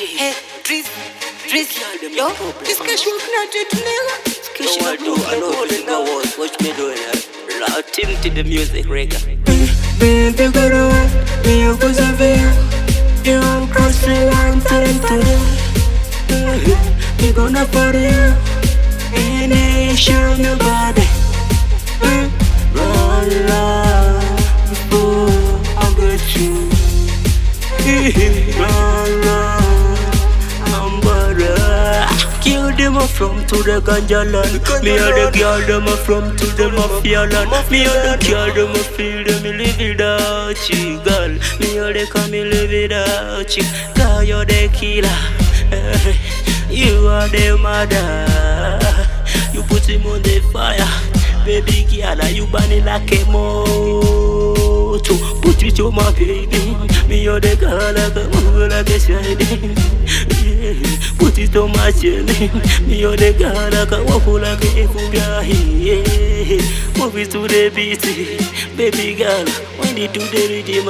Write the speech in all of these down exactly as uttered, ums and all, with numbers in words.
Hey, Driz, Driz, yo, this cash work not yet, nigga. This cash do I know if you go out, watch me doing it. Loud team to the music, Rega. Baby, go to work, me a cause of you. You won't cross the line, time, time. We gonna party, and they show me body. Run, run, before I get you. Run, run, I'm butter. Kill them a from to the ganja land. Me and the girl them a from to the mafia land. Me and the girl them a feel them me live without you, girl. Me and the come me live without you. Girl, you're the killer. You are the mother. You put him on the fire. Baby girl, you burn it like a moto. Put it on my baby. Me or the girl like a move like a shining. Yeah. Put it on my jelly. Me or the girl like a waffle like a fubia. Yeah. Move it to the beat. Baby girl, when it to the rhythm.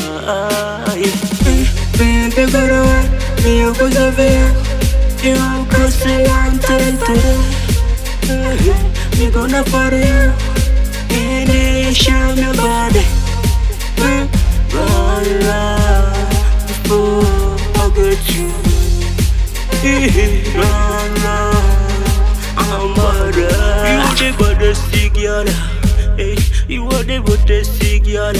Baby girl, me or cause of you. You won't cross the line, time, time. We gonna party, and they show me body. Run, run, before I get you. Run, run, I'm butter. You are the baddest girl, hey. You are the baddest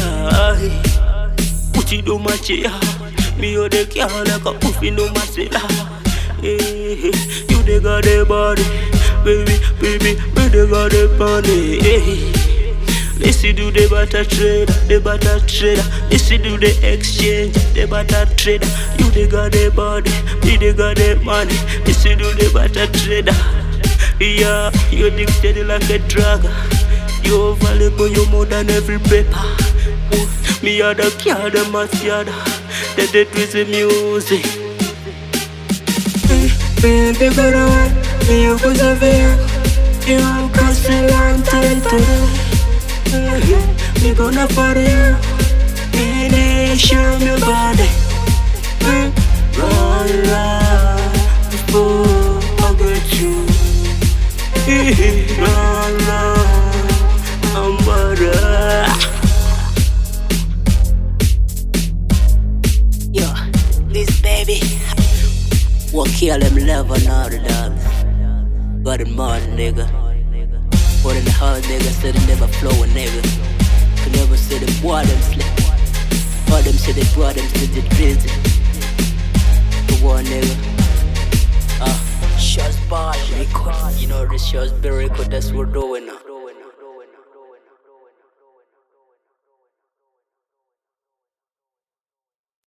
girl. Put it on my chair. Me or the girl like a puffin on my cellar. Hey, you they got the body, baby, baby, we they got the money. Hey, listen to the butter trader, the butter trader. Listen to the exchange, the butter trader. You they got the body, we they got the money. Listen to the butter trader. Yeah, you addicted like a drug. You valuable, you more than every paper. Ooh, me are the car, the mafia, the dead with the music. Baby, go to work, me a cause of you. You won't cross the line, time, time. We gonna party, and they show me body. Run, run, before I get you. Run, run, I'm butter. Yo, this baby. What kill them love and all the dogs. Got them mad, nigga. But in the hard nigga say they never flow a nigga. Can never say the boy them slip. All them say they brought them to the prison. The one nigga. Ah, uh, shots ball record. You know the shots be record, that's what we're doing now.